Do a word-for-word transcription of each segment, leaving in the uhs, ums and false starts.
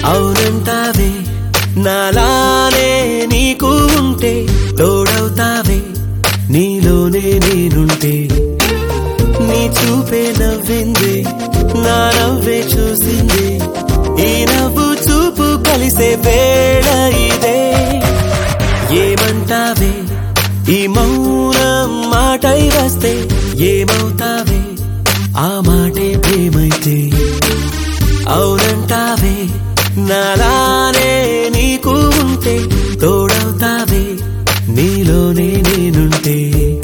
అవునంటావే నాలానే నీకు ఉంటే తోడవుతావే నీలోనే నేనుంటే నీ చూపే నవ్వింది నా నవ్వే చూసింది ఈ నవ్వు చూపు కలిసే వేళ ఇదే ఏమంటావే ఈ మౌనం మాటై వస్తే ఏమవుతావే ఆ మాటే ప్రేమైతే అవునంటావే నాలానే నీకు ఉంటే తోడవుతావే నీలోనే నేనుంటే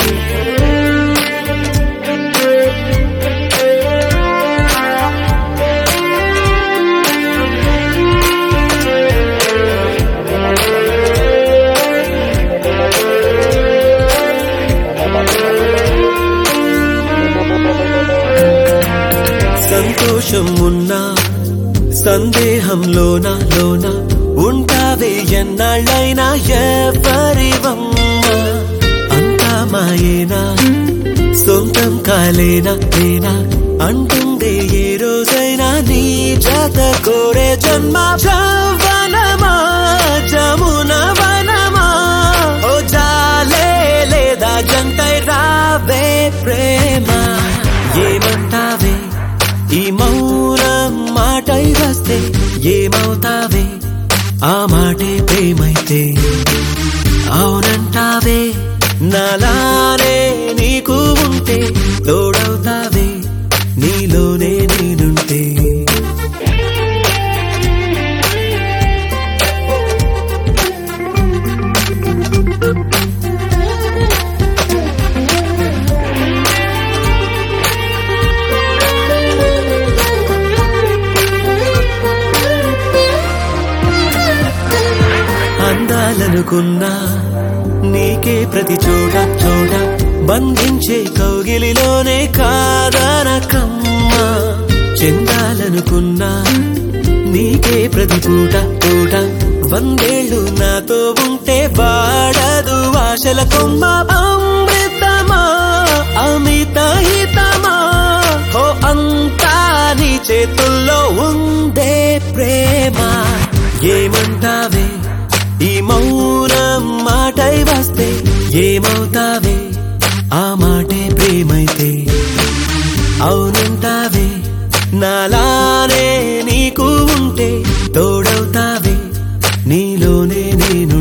సంతోషం ఉన్నా సందేహంలోన లోన ఉంటావే ఎన్నాళ్ళైనా ఎవరివమ్మా అంతా మాయేనా సొంతం కాలేనా నేనా అంటుందే ఏ రోజైనా నీ జత కోరే జన్మ జవనమా జమున వనమా ఓ జాలే లేదా జంటై రావే ప్రేమ ఏమంటావే ఈ మౌనం మాటై వస్తే ఏమవుతావే ఆ మాటే ప్రేమైతే అవునంటావే నాలానే నీకు ఉంటే తోడవుతావే నీలోనే నేనుంటే అందాలనుకున్నా నీకే ప్రతి చోట చోట బంధించే కౌగిలిలోనే కాదనకమ్మా చెందాలనుకున్నా నీకే ప్రతి పూట పూట వందేళ్ళు నాతో ఉంటే వాడదు ఆశల కొమ్మ అమృతమా అమిత హితమా హో అంతా నీ చేతుల్లో ఉందే ప్రేమ ఏమంటావే ఈ మౌనం మాటై వస్తే ఏమవుతావే ఆ మాటే ప్రేమైతే అవునంటావే నాలానే నీకు ఉంటే తోడవుతావే నీలోనే నేను